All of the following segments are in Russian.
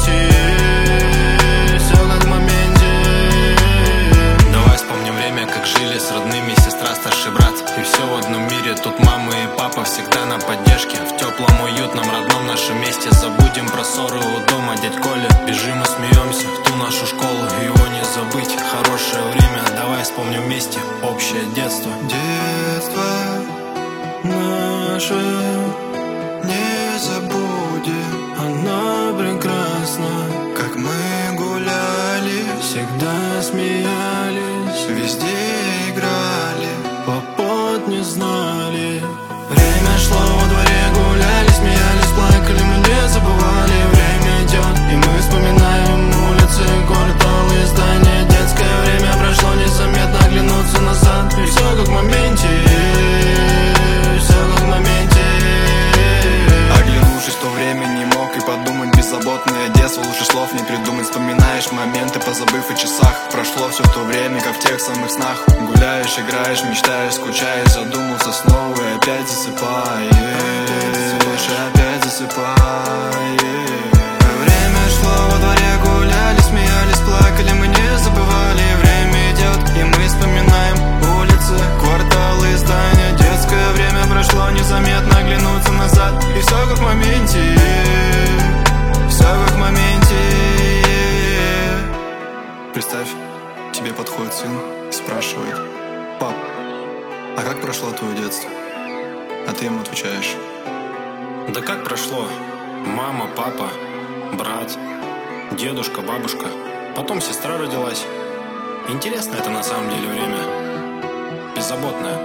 моменте, все как в моменте. Давай вспомним время, как жили с родными, сестра, старший брат. И все в одном мире, тут мама и папа всегда на поддержке. В теплом, уютном, родном нашем месте. Забудем про ссоры у дома, дядь Коля. Бежим и смеемся в ту нашу школу, его не забыть. Хорошее время, давай вспомним вместе общее детство. Детство наше не забудем, оно прекрасно. Как мы гуляли, Всегда смеялись, везде играли, попот не знали. время шло, во дворе гуляли, смеялись, плакали, мы не забывали. Время идет, и мы вспоминаем улицы, кварталы, здания. Детское время прошло незаметно, оглянуться назад. И все как в моменте, все как в моменте. Оглянувшись в то время, не мог и подумать. Беззаботное детство, лучше слов не придумать. Вспоминаешь моменты, позабыв о часах. Прошло все то время, как в тех самых снах. Гуляешь, играешь, мечтаешь, скучаешь. Задумался снова и опять засыпаешь, опять засыпаешь. Время шло, во дворе гуляли, смеялись, плакали, мы не забывали. Время идет, и мы вспоминаем улицы, кварталы, здания. Детское время прошло незаметно, оглянуться назад. И все как в моменте, все как в моменте. Представь, тебе подходит сын и спрашивает: пап, а как прошло твое детство? А ты ему отвечаешь: Да как прошло? Мама, папа, брат, дедушка, бабушка. Потом сестра родилась. Интересно это на самом деле время. Беззаботное.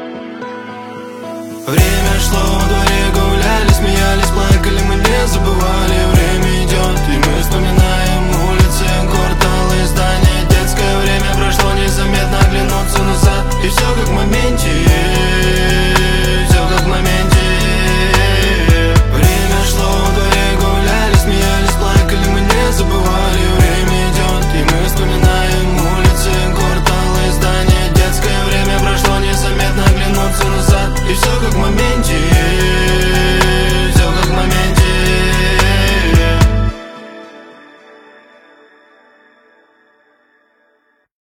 Время шло, во дворе гуляли, смеялись, плакали, мы не забывали.